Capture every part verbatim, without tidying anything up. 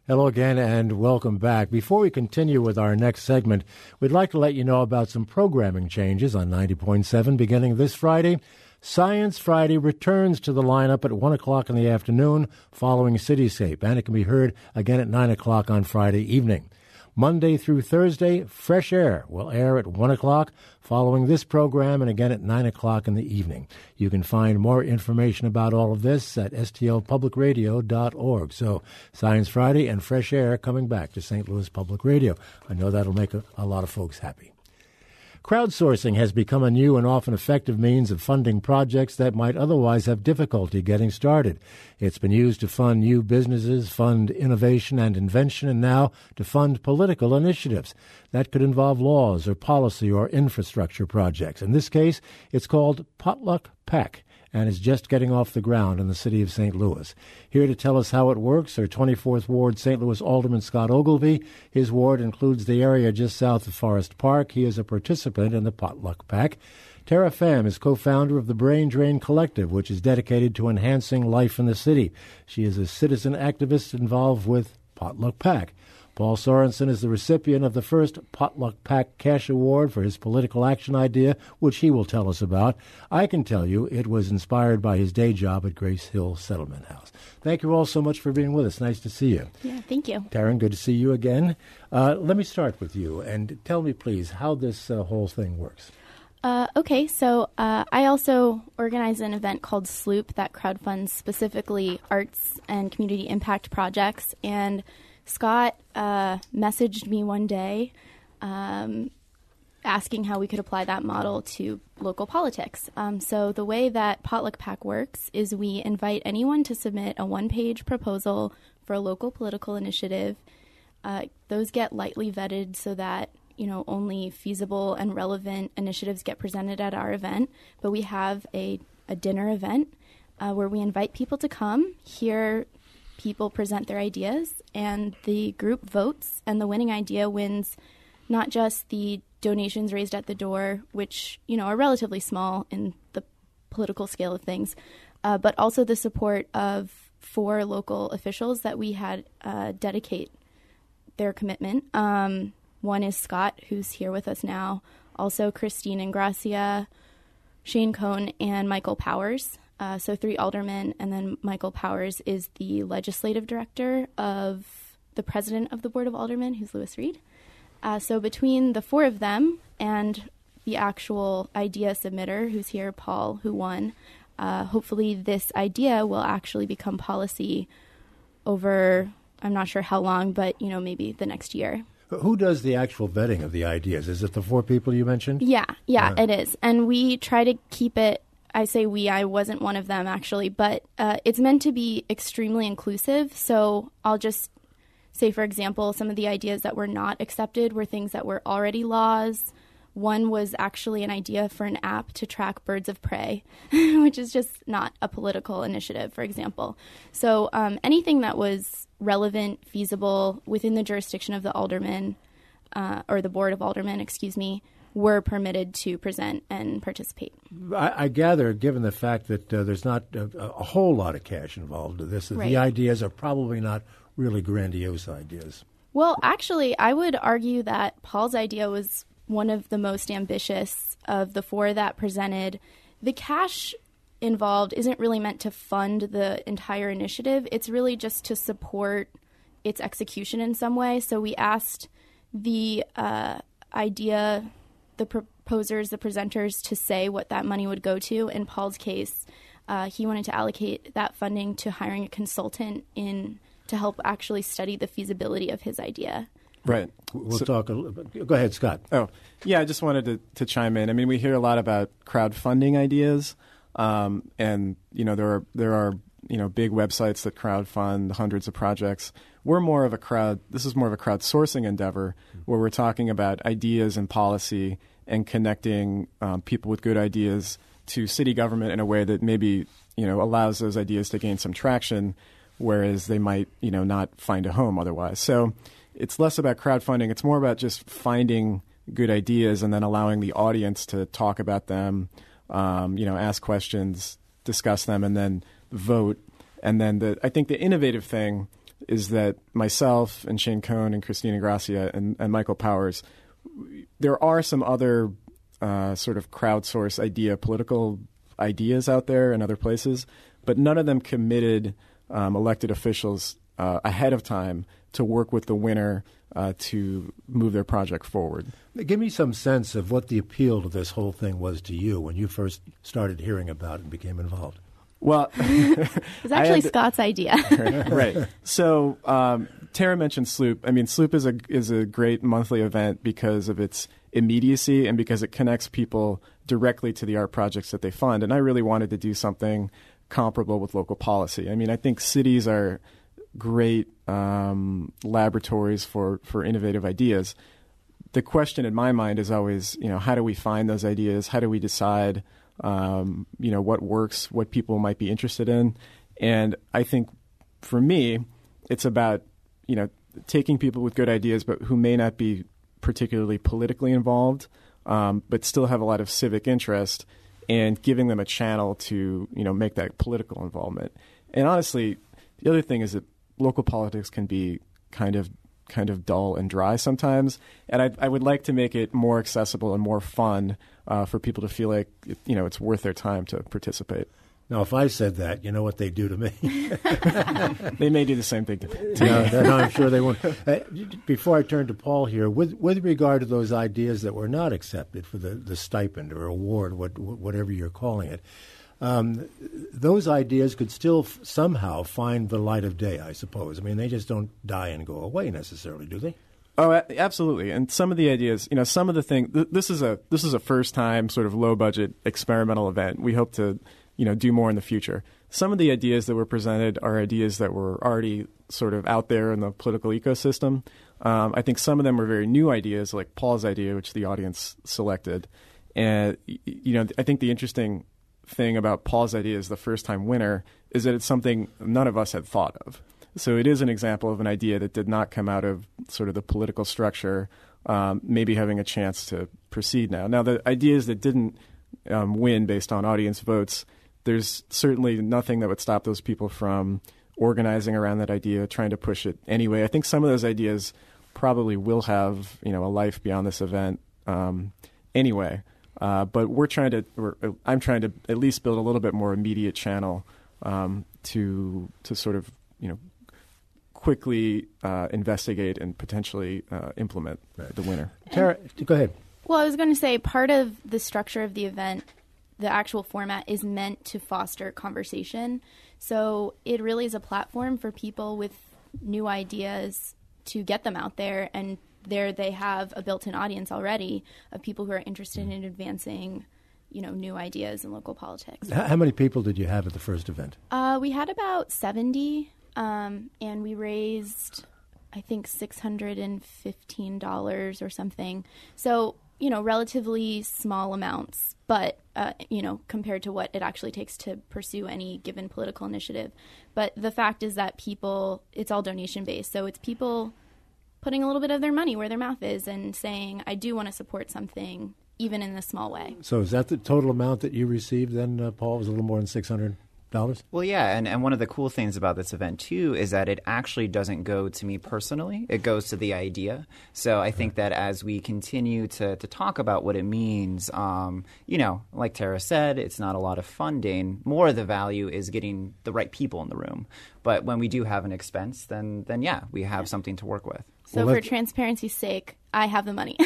Hello again and welcome back. Before we continue with our next segment, we'd like to let you know about some programming changes on ninety point seven beginning this Friday. Science Friday returns to the lineup at one o'clock in the afternoon following Cityscape, and it can be heard again at nine o'clock on Friday evening. Monday through Thursday, Fresh Air will air at one o'clock following this program and again at nine o'clock in the evening. You can find more information about all of this at S T L public radio dot org. So Science Friday and Fresh Air coming back to Saint Louis Public Radio. I know that'll make a, a lot of folks happy. Crowdsourcing has become a new and often effective means of funding projects that might otherwise have difficulty getting started. It's been used to fund new businesses, fund innovation and invention, and now to fund political initiatives. That could involve laws or policy or infrastructure projects. In this case, it's called Potluck PAC, and is just getting off the ground in the city of Saint Louis. Here to tell us how it works are twenty-fourth Ward Saint Louis Alderman Scott Ogilvie. His ward includes the area just south of Forest Park. He is a participant in the Potluck PAC. Tara Pham is co-founder of the Brain Drain Collective, which is dedicated to enhancing life in the city. She is a citizen activist involved with Potluck PAC. Paul Sorensen is the recipient of the first Potluck PAC Cash Award for his political action idea, which he will tell us about. I can tell you it was inspired by his day job at Grace Hill Settlement House. Thank you all so much for being with us. Nice to see you. Yeah, thank you. Taryn, good to see you again. Uh, let me start with you, and tell me, please, how this uh, whole thing works. Uh, okay, so uh, I also organize an event called Sloop that crowdfunds specifically arts and community impact projects, and Scott uh, messaged me one day um, asking how we could apply that model to local politics. Um, so the way that Potluck PAC works is we invite anyone to submit a one-page proposal for a local political initiative. Uh, those get lightly vetted so that, you know, only feasible and relevant initiatives get presented at our event. But we have a, a dinner event uh, where we invite people to come, hear people present their ideas, and the group votes, and the winning idea wins not just the donations raised at the door, which, you know, are relatively small in the political scale of things, uh, but also the support of four local officials that we had uh, dedicate their commitment. Um, one is Scott, who's here with us now, also Christine Ingracia, Shane Cohn, and Michael Powers. Uh, so three aldermen, and then Michael Powers is the legislative director of the president of the Board of Aldermen, who's Louis Reed. Uh, so between the four of them and the actual idea submitter, who's here, Paul, who won, uh, hopefully this idea will actually become policy over, I'm not sure how long, but, you know, maybe the next year. Who does the actual vetting of the ideas? Is it the four people you mentioned? Yeah, yeah, Uh, it is. And we try to keep it, I say we, I wasn't one of them actually, but uh, it's meant to be extremely inclusive. So I'll just say, for example, some of the ideas that were not accepted were things that were already laws. One was actually an idea for an app to track birds of prey, which is just not a political initiative, for example. So um, anything that was relevant, feasible, within the jurisdiction of the aldermen, uh, or the Board of Aldermen, excuse me, were permitted to present and participate. I, I gather, given the fact that uh, there's not a, a whole lot of cash involved in this, that Right. the ideas are probably not really grandiose ideas. Well, actually, I would argue that Paul's idea was one of the most ambitious of the four that presented. The cash involved isn't really meant to fund the entire initiative. It's really just to support its execution in some way. So we asked the uh, idea, the proposers, the presenters, to say what that money would go to. In Paul's case, uh, he wanted to allocate that funding to hiring a consultant in to help actually study the feasibility of his idea. Right. We'll So- talk a little bit. Go ahead, Scott. Oh, yeah, I just wanted to, to chime in. I mean, we hear a lot about crowdfunding ideas, um, and, you know, there are, there are, you know, big websites that crowdfund hundreds of projects. We're more of a crowd, this is more of a crowdsourcing endeavor where we're talking about ideas and policy and connecting um, people with good ideas to city government in a way that maybe, you know, allows those ideas to gain some traction, whereas they might, you know, not find a home otherwise. So it's less about crowdfunding. It's more about just finding good ideas and then allowing the audience to talk about them, um, you know, ask questions, discuss them, and then vote. And then the I think the innovative thing is that myself and Shane Cohn and Christina Gracia and, and Michael Powers, there are some other uh, sort of crowdsource idea, political ideas out there in other places, but none of them committed um, elected officials uh, ahead of time to work with the winner uh, to move their project forward. Give me some sense of what the appeal to this whole thing was to you when you first started hearing about it and became involved. Well, it's actually to, Scott's idea. Right. So um, Tara mentioned Sloop. I mean, Sloop is a is a great monthly event because of its immediacy and because it connects people directly to the art projects that they fund. And I really wanted to do something comparable with local policy. I mean, I think cities are great um, laboratories for, for innovative ideas. The question in my mind is always, you know, how do we find those ideas? How do we decide Um, you know, what works, what people might be interested in. And I think for me, it's about, you know, taking people with good ideas, but who may not be particularly politically involved, um, but still have a lot of civic interest, and giving them a channel to, you know, make that political involvement. And honestly, the other thing is that local politics can be kind of kind of dull and dry sometimes. And I, I would like to make it more accessible and more fun uh, for people to feel like, you know, it's worth their time to participate. Now, if I said that, you know what they do to me. They may do the same thing to, to no, me. No, I'm sure they won't. Uh, before I turn to Paul here, with with regard to those ideas that were not accepted for the, the stipend or award, what, whatever you're calling it, um, those ideas could still f- somehow find the light of day, I suppose. I mean, they just don't die and go away necessarily, do they? Oh, a- absolutely. And some of the ideas, you know, some of the things. Th- this is a this is a first time sort of low budget experimental event. We hope to, you know, do more in the future. Some of the ideas that were presented are ideas that were already sort of out there in the political ecosystem. Um, I think some of them were very new ideas, like Paul's idea, which the audience selected. And, you know, I think the interesting thing about Paul's idea as the first-time winner is that it's something none of us had thought of. So it is an example of an idea that did not come out of sort of the political structure, um, maybe having a chance to proceed now. Now, the ideas that didn't um, win based on audience votes, there's certainly nothing that would stop those people from organizing around that idea, trying to push it anyway. I think some of those ideas probably will have, you know, a life beyond this event um, anyway. Uh, but we're trying to, we're, I'm trying to at least build a little bit more immediate channel um, to to sort of, you know, quickly uh, investigate and potentially uh, implement right. the winner. Tara, go ahead. Well, I was going to say part of the structure of the event, the actual format, is meant to foster conversation. So it really is a platform for people with new ideas to get them out there, and there they have a built-in audience already of people who are interested in advancing, you know, new ideas in local politics. How many people did you have at the first event? Uh, we had about seventy, um, and we raised, I think, six hundred fifteen dollars or something. So, you know, relatively small amounts, but, uh, you know, compared to what it actually takes to pursue any given political initiative. But the fact is that people, it's all donation-based, so it's people putting a little bit of their money where their mouth is and saying, I do want to support something, even in a small way. So is that the total amount that you received then, uh, Paul? Was a little more than six hundred dollars? Well, yeah, and, and one of the cool things about this event, too, is that it actually doesn't go to me personally. It goes to the idea. So I think that as we continue to, to talk about what it means, um, you know, like Tara said, it's not a lot of funding. More of the value is getting the right people in the room. But when we do have an expense, then, then yeah, we have something to work with. So well, for transparency's sake, I have the money.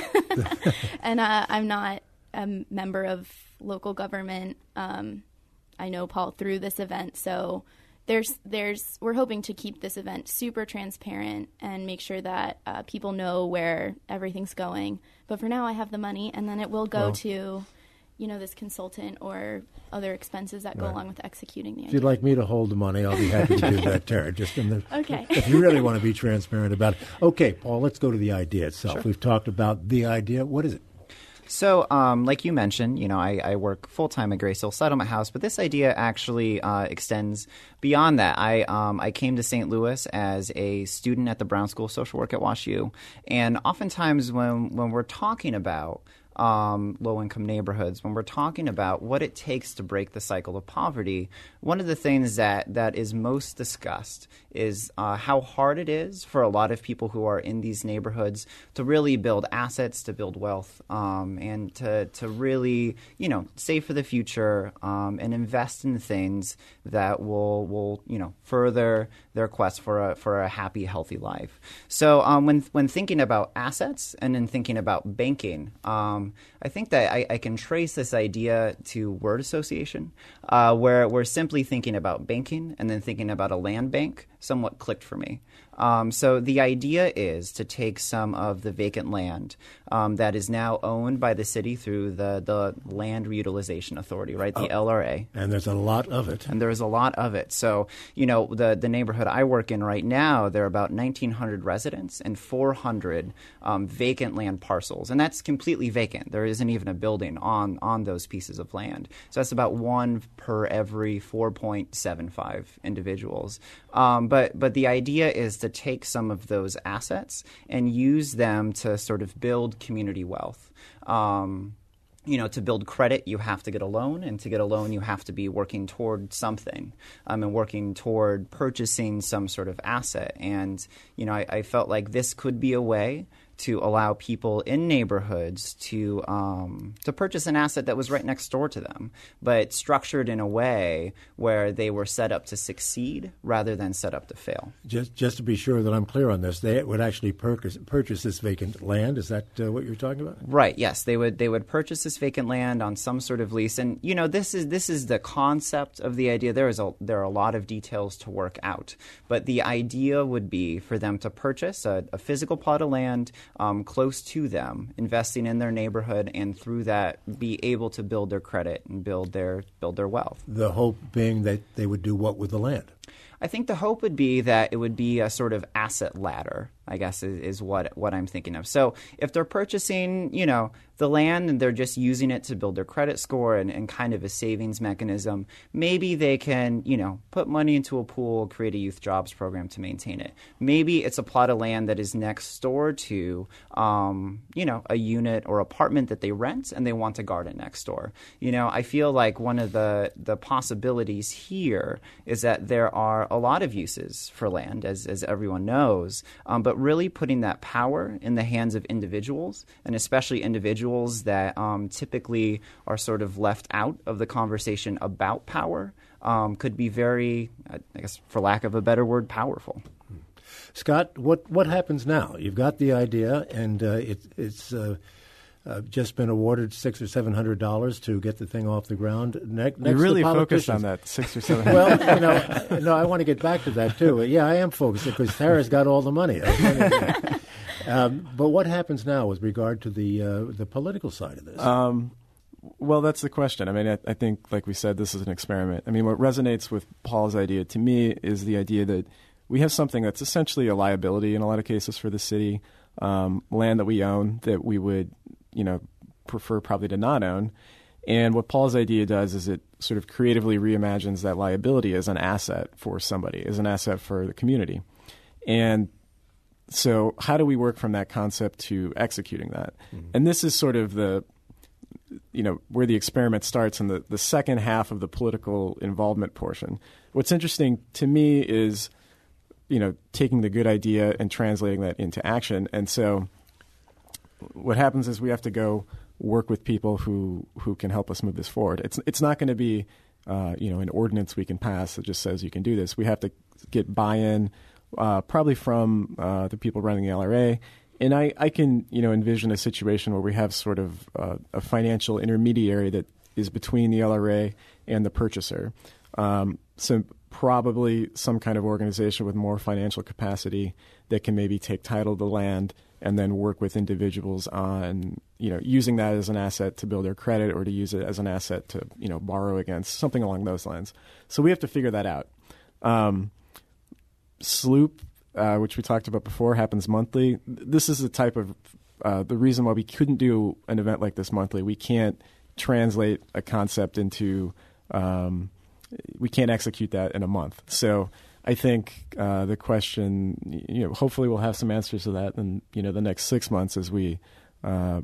And uh, I'm not a member of local government. Um, I know Paul through this event. So there's there's we're hoping to keep this event super transparent and make sure that uh, people know where everything's going. But for now, I have the money, and then it will go well, to, you know, this consultant or other expenses that go right. along with executing the idea. If you'd like me to hold the money, I'll be happy to do that, Tara. Just in the, okay. If you really want to be transparent about it. Okay, Paul, let's go to the idea itself. Sure. We've talked about the idea. What is it? So, um, like you mentioned, you know, I, I work full-time at Grace Hill Settlement House, but this idea actually uh, extends beyond that. I um, I came to Saint Louis as a student at the Brown School of Social Work at WashU, and oftentimes when when we're talking about um, low-income neighborhoods, when we're talking about what it takes to break the cycle of poverty, one of the things that, that is most discussed is uh, how hard it is for a lot of people who are in these neighborhoods to really build assets, to build wealth, um, and to, to really, you know, save for the future um, and invest in things that will, will you know, further their quest for a, for a happy, healthy life. So um, when, when thinking about assets and in thinking about banking, um, I think that I, I can trace this idea to word association, uh, where we're simply thinking about banking and then thinking about a land bank somewhat clicked for me. Um, so the idea is to take some of the vacant land um, that is now owned by the city through the, the Land Reutilization Authority, right, the oh, L R A. And there's a lot of it. And there's a lot of it. So, you know, the, the neighborhood I work in right now, there are about nineteen hundred residents and four hundred um, vacant land parcels. And that's completely vacant. There isn't even a building on, on those pieces of land. So that's about one per every four point seven five individuals. Um, but, but the idea is to take some of those assets and use them to sort of build community wealth. Um, you know, to build credit, you have to get a loan, and to get a loan, you have to be working toward something um, and working toward purchasing some sort of asset. And, you know, I, I felt like this could be a way to allow people in neighborhoods to um, to purchase an asset that was right next door to them, but structured in a way where they were set up to succeed rather than set up to fail. Just just to be sure that I'm clear on this, they would actually purchase, purchase this vacant land. Is that uh, what you're talking about? Right. Yes, they would. They would purchase this vacant land on some sort of lease, and you know, this is this is the concept of the idea. There is a there are a lot of details to work out, but the idea would be for them to purchase a, a physical plot of land Um, close to them, investing in their neighborhood, and through that be able to build their credit and build their build their wealth. The hope being that they would do what with the land? I think the hope would be that it would be a sort of asset ladder, I guess, is, is what what I'm thinking of. So if they're purchasing, you know, the land and they're just using it to build their credit score and, and kind of a savings mechanism, maybe they can, you know, put money into a pool, create a youth jobs program to maintain it. Maybe it's a plot of land that is next door to, um, you know, a unit or apartment that they rent and they want a garden next door. You know, I feel like one of the, the possibilities here is that there are a lot of uses for land, as, as everyone knows, um, but really putting that power in the hands of individuals, and especially individuals that um, typically are sort of left out of the conversation about power, um, could be very, I guess, for lack of a better word, powerful. Scott, what what happens now? You've got the idea, and uh, it, it's uh, uh, just been awarded six or seven hundred dollars to get the thing off the ground. Ne- next You're really to focused on that six or seven. Well, you know, no, I want to get back to that too. Yeah, I am focused because Tara's got all the money. Um, but what happens now with regard to the uh, the political side of this? Um, well, that's the question. I mean, I, I think, like we said, this is an experiment. I mean, what resonates with Paul's idea to me is the idea that we have something that's essentially a liability in a lot of cases for the city, um, land that we own that we would, you know, prefer probably to not own. And what Paul's idea does is it sort of creatively reimagines that liability as an asset for somebody, as an asset for the community. And so how do we work from that concept to executing that? Mm-hmm. And this is sort of the, you know, where the experiment starts in the, the second half of the political involvement portion. What's interesting to me is, you know, taking the good idea and translating that into action. And so what happens is we have to go work with people who, who can help us move this forward. It's it's not going to be, uh, you know, an ordinance we can pass that just says you can do this. We have to get buy-in, Uh, probably from uh, the people running the L R A. And I, I can, you know, envision a situation where we have sort of uh, a financial intermediary that is between the L R A and the purchaser. Um, so probably some kind of organization with more financial capacity that can maybe take title to the land and then work with individuals on, you know, using that as an asset to build their credit or to use it as an asset to, you know, borrow against, something along those lines. So we have to figure that out. Um, Sloop, uh, which we talked about before, happens monthly. This is the type of uh, the reason why we couldn't do an event like this monthly. We can't translate a concept into um, we can't execute that in a month. So I think uh, the question, you know, hopefully we'll have some answers to that in, you know, the next six months as we uh,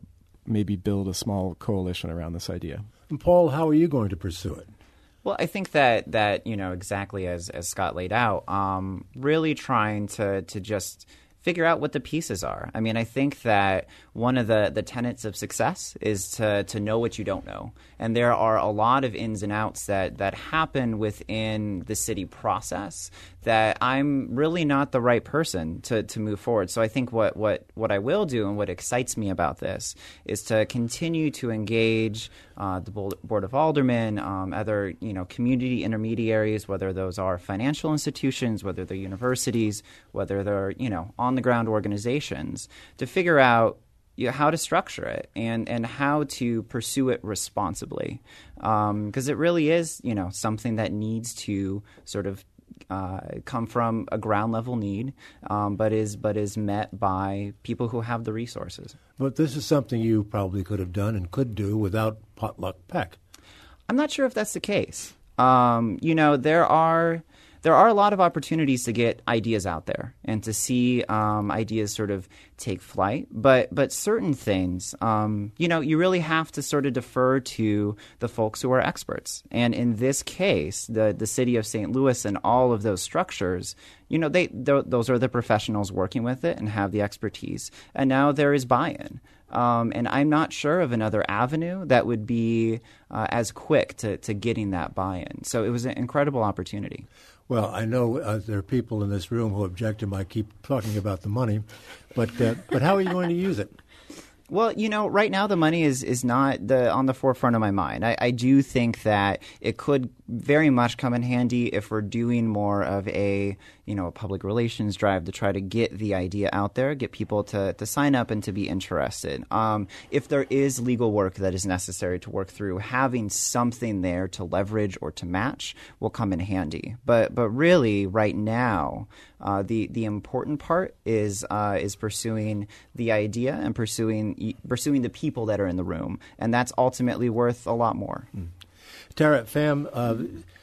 maybe build a small coalition around this idea. And Paul, how are you going to pursue it? Well, I think that, that you know, exactly as, as Scott laid out, um, really trying to, to just figure out what the pieces are. I mean, I think that one of the, the tenets of success is to, to know what you don't know. And there are a lot of ins and outs that, that happen within the city process that I'm really not the right person to, to move forward. So I think what, what, what I will do and what excites me about this is to continue to engage uh, the Board of Aldermen, um, other you know community intermediaries, whether those are financial institutions, whether they're universities, whether they're you know on-the-ground organizations, to figure out you know, how to structure it and, and how to pursue it responsibly. Because um, it really is you know something that needs to sort of Uh, come from a ground level need, um, but is but is met by people who have the resources. But this is something you probably could have done and could do without Potluck Peck. I'm not sure if that's the case. Um, you know, there are there are a lot of opportunities to get ideas out there and to see um, ideas sort of take flight. But but certain things, um, you know, you really have to sort of defer to the folks who are experts. And in this case, the the city of Saint Louis and all of those structures, you know, they th- those are the professionals working with it and have the expertise. And now there is buy-in. Um, and I'm not sure of another avenue that would be uh, as quick to, to getting that buy-in. So it was an incredible opportunity. Well, I know uh, there are people in this room who object to my keep talking about the money, but uh, but how are you going to use it? Well, you know, right now the money is, is not the on the forefront of my mind. I, I do think that it could very much come in handy if we're doing more of a, you know, a public relations drive to try to get the idea out there, get people to, to sign up and to be interested. Um, if there is legal work that is necessary to work through, having something there to leverage or to match will come in handy. But but really, right now, uh, the the important part is uh, is pursuing the idea and pursuing pursuing the people that are in the room, and that's ultimately worth a lot more. Mm. Tara, Pham, uh,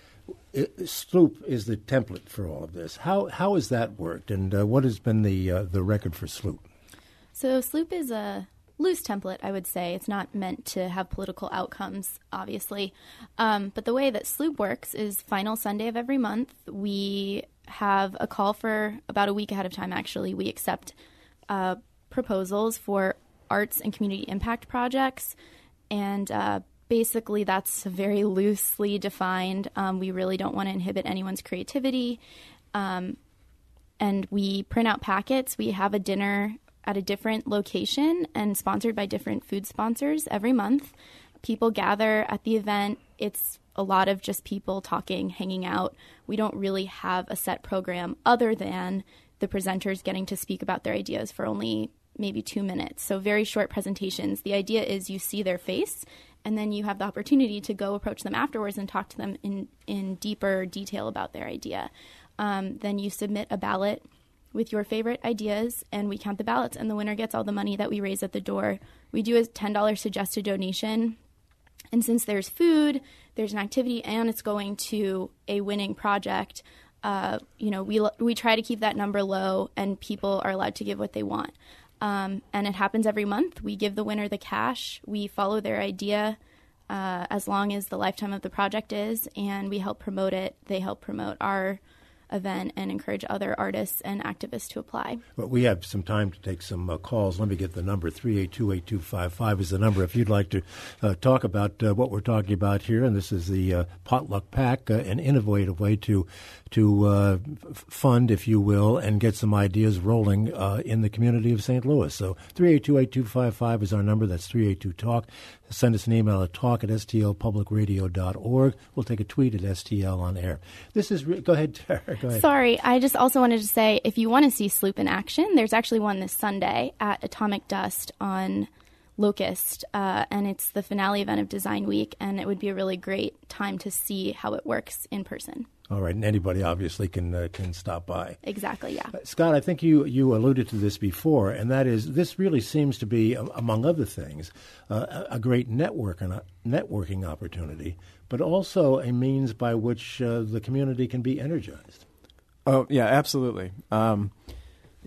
Sloop is the template for all of this. How how has that worked, and uh, what has been the uh, the record for Sloop? So Sloop is a loose template, I would say. It's not meant to have political outcomes, obviously. Um, but the way that Sloop works is final Sunday of every month, we have a call for about a week ahead of time, actually. We accept uh, proposals for arts and community impact projects, and uh, basically that's very loosely defined. Um, we really don't want to inhibit anyone's creativity. Um, and we print out packets. We have a dinner at a different location and sponsored by different food sponsors every month. People gather at the event. It's a lot of just people talking, hanging out. We don't really have a set program other than the presenters getting to speak about their ideas for only maybe two minutes. So very short presentations. The idea is you see their face, and then you have the opportunity to go approach them afterwards and talk to them in, in deeper detail about their idea. Um, then you submit a ballot with your favorite ideas, and we count the ballots, and the winner gets all the money that we raise at the door. We do a ten dollars suggested donation, and since there's food, there's an activity, and it's going to a winning project, uh, you know, we we try to keep that number low, and people are allowed to give what they want. Um, and it happens every month. We give the winner the cash. We follow their idea uh, as long as the lifetime of the project is, and we help promote it. They help promote our event and encourage other artists and activists to apply. But we have some time to take some uh, calls. Let me get the number. three eight two, eight two five five is the number if you'd like to uh, talk about uh, what we're talking about here. And this is the uh, Potluck Pack, uh, an innovative way to to uh, f- fund, if you will, and get some ideas rolling uh, in the community of Saint Louis. So three eight two, eight two five five is our number. That's three eight two talk. Send us an email at talk at s t l public radio dot org. We'll take a tweet at S T L on air. This is re- – go ahead, Tara. Go ahead. Sorry, I just also wanted to say, if you want to see Sloop in action, there's actually one this Sunday at Atomic Dust on Locust, uh, and it's the finale event of Design Week, and it would be a really great time to see how it works in person. All right, and anybody obviously can uh, can stop by. Exactly, yeah. Uh, Scott, I think you, you alluded to this before, and that is this really seems to be, among other things, uh, a great network and a networking opportunity, but also a means by which uh, the community can be energized. Oh, yeah, absolutely. Um,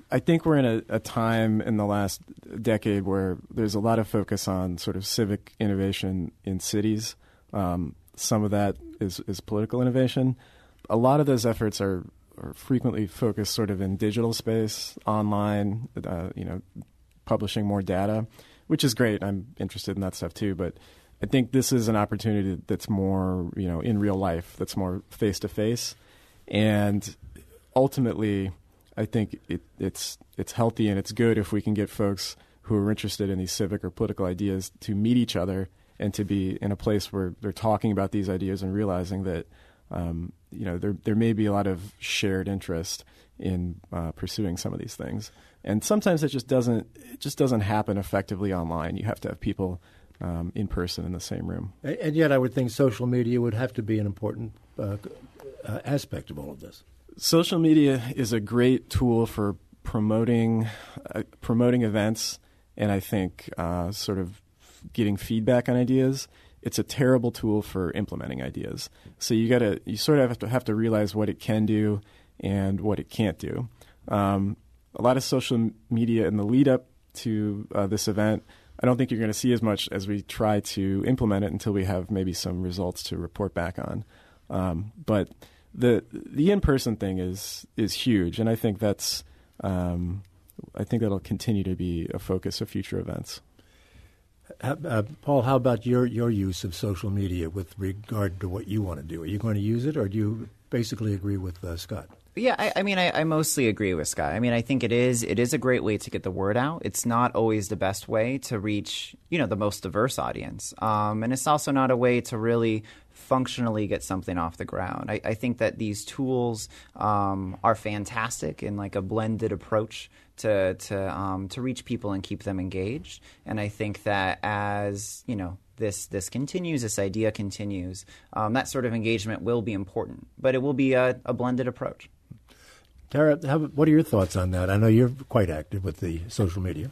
I think we're in a, a time in the last decade where there's a lot of focus on sort of civic innovation in cities. Um, some of that is, is political innovation. A lot of those efforts are, are frequently focused sort of in digital space, online, uh, you know, publishing more data, which is great. I'm interested in that stuff too. But I think this is an opportunity that's more, you know, in real life, that's more face-to-face. And ultimately, I think it, it's it's healthy and it's good if we can get folks who are interested in these civic or political ideas to meet each other and to be in a place where they're talking about these ideas and realizing that um, you know there there may be a lot of shared interest in uh, pursuing some of these things. And sometimes it just doesn't it just doesn't happen effectively online. You have to have people um, in person in the same room. And, and yet, I would think social media would have to be an important uh, uh, aspect of all of this. Social media is a great tool for promoting uh, promoting events, and I think uh, sort of getting feedback on ideas. It's a terrible tool for implementing ideas. So you got to you sort of have to have to realize what it can do and what it can't do. Um, a lot of social media in the lead up to uh, this event, I don't think you're going to see as much as we try to implement it until we have maybe some results to report back on. Um, but The the in-person thing is is huge, and I think that's um, I think that'll continue to be a focus of future events. Uh, uh, Paul, how about your, your use of social media with regard to what you want to do? Are you going to use it, or do you basically agree with uh, Scott? Yeah, I, I mean, I, I mostly agree with Scott. I mean, I think it is it is a great way to get the word out. It's not always the best way to reach, you know, the most diverse audience, um, and it's also not a way to really functionally get something off the ground. I, I think that these tools um, are fantastic in like a blended approach to to um, to reach people and keep them engaged. And I think that as you know this this continues, this idea continues, um, that sort of engagement will be important, but it will be a, a blended approach. Tara, how, what are your thoughts on that? I know you're quite active with the social media.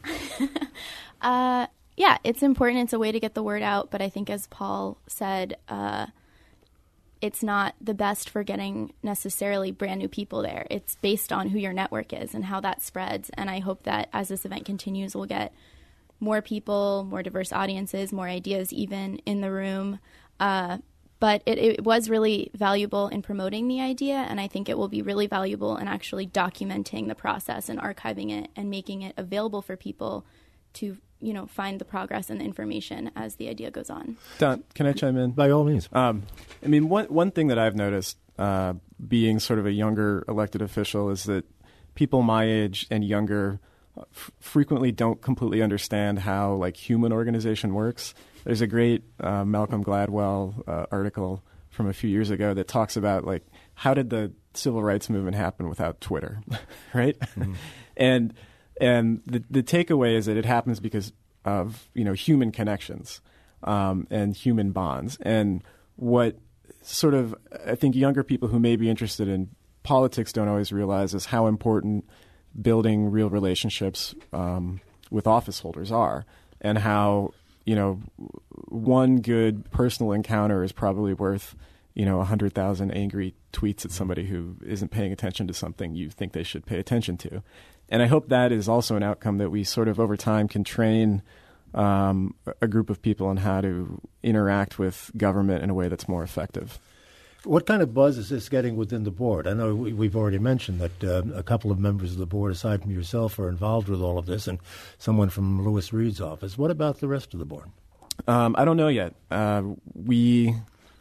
uh, yeah, it's important. It's a way to get the word out. But I think, as Paul said, uh, it's not the best for getting necessarily brand new people there. It's based on who your network is and how that spreads. And I hope that as this event continues, we'll get more people, more diverse audiences, more ideas even in the room. Uh, But it, it was really valuable in promoting the idea, and I think it will be really valuable in actually documenting the process and archiving it and making it available for people to, you know, find the progress and the information as the idea goes on. Don, can I chime in? By all means. Um, I mean, one one thing that I've noticed, uh, being sort of a younger elected official, is that people my age and younger f- frequently don't completely understand how like human organization works. There's a great uh, Malcolm Gladwell uh, article from a few years ago that talks about like how did the civil rights movement happen without Twitter, right? Mm-hmm. and and the the takeaway is that it happens because of you know human connections um, and human bonds. And what sort of I think younger people who may be interested in politics don't always realize is how important building real relationships um, with office holders are, and how you know, one good personal encounter is probably worth, you know, one hundred thousand angry tweets at somebody who isn't paying attention to something you think they should pay attention to. And I hope that is also an outcome that we sort of over time can train um, a group of people on how to interact with government in a way that's more effective. What kind of buzz is this getting within the board? I know we, we've already mentioned that uh, a couple of members of the board, aside from yourself, are involved with all of this, and someone from Louis Reed's office. What about the rest of the board? Um, I don't know yet. Uh, we,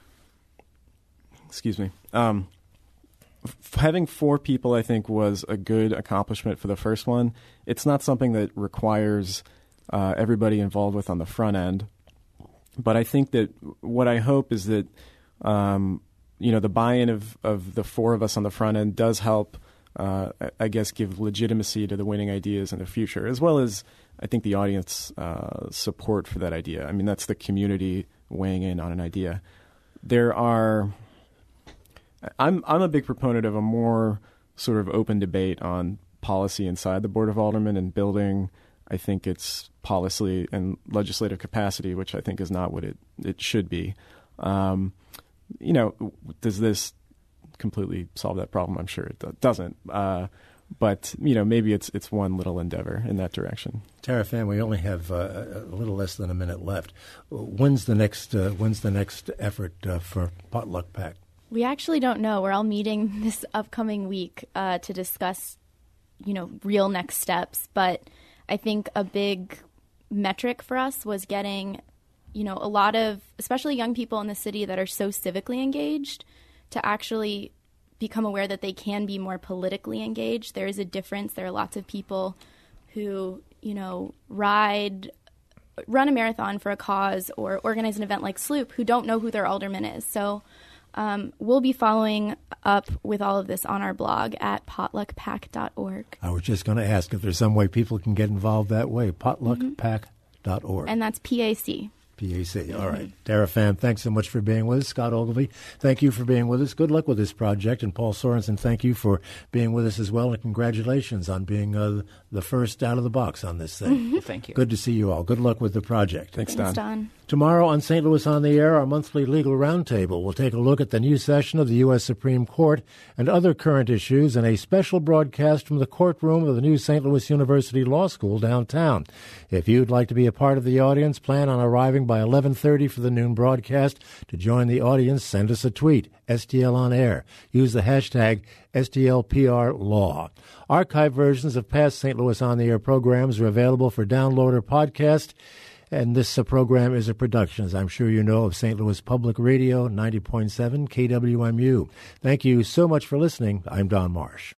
excuse me, um, f- having four people, I think, was a good accomplishment for the first one. It's not something that requires uh, everybody involved with on the front end, but I think that what I hope is that um, you know, the buy-in of, of the four of us on the front end does help, uh, I guess, give legitimacy to the winning ideas in the future, as well as, I think, the audience uh, support for that idea. I mean, that's the community weighing in on an idea. There are – I'm I'm a big proponent of a more sort of open debate on policy inside the Board of Aldermen and building, I think, its policy and legislative capacity, which I think is not what it, it should be. Um You know, does this completely solve that problem? I'm sure it doesn't. Uh, but you know, maybe it's it's one little endeavor in that direction. Tara Pham, we only have uh, a little less than a minute left. When's the next uh, When's the next effort uh, for Potluck Pack? We actually don't know. We're all meeting this upcoming week uh, to discuss, you know, real next steps. But I think a big metric for us was getting, you know, a lot of, especially young people in the city that are so civically engaged, to actually become aware that they can be more politically engaged. There is a difference. There are lots of people who, you know, ride, run a marathon for a cause or organize an event like Sloop who don't know who their alderman is. So um, we'll be following up with all of this on our blog at potluck pack dot org. I was just going to ask if there's some way people can get involved that way. potluck pack dot org. And that's P A C. P A C. All right. Tara Pham, thanks so much for being with us. Scott Ogilvie, thank you for being with us. Good luck with this project. And Paul Sorensen, thank you for being with us as well. And congratulations on being uh, the first out of the box on this thing. Thank you. Good to see you all. Good luck with the project. Thanks, Thanks, Don. Don. Tomorrow on Saint Louis on the Air, our monthly legal roundtable will take a look at the new session of the U S Supreme Court and other current issues in a special broadcast from the courtroom of the new Saint Louis University Law School downtown. If you'd like to be a part of the audience, plan on arriving by eleven thirty for the noon broadcast. To join the audience, send us a tweet, S T L on air. Use the hashtag S T L P R Law. Archive versions of past Saint Louis on the Air programs are available for download or podcast. And this uh, program is a production, as I'm sure you know, of Saint Louis Public Radio, ninety point seven K W M U. Thank you so much for listening. I'm Don Marsh.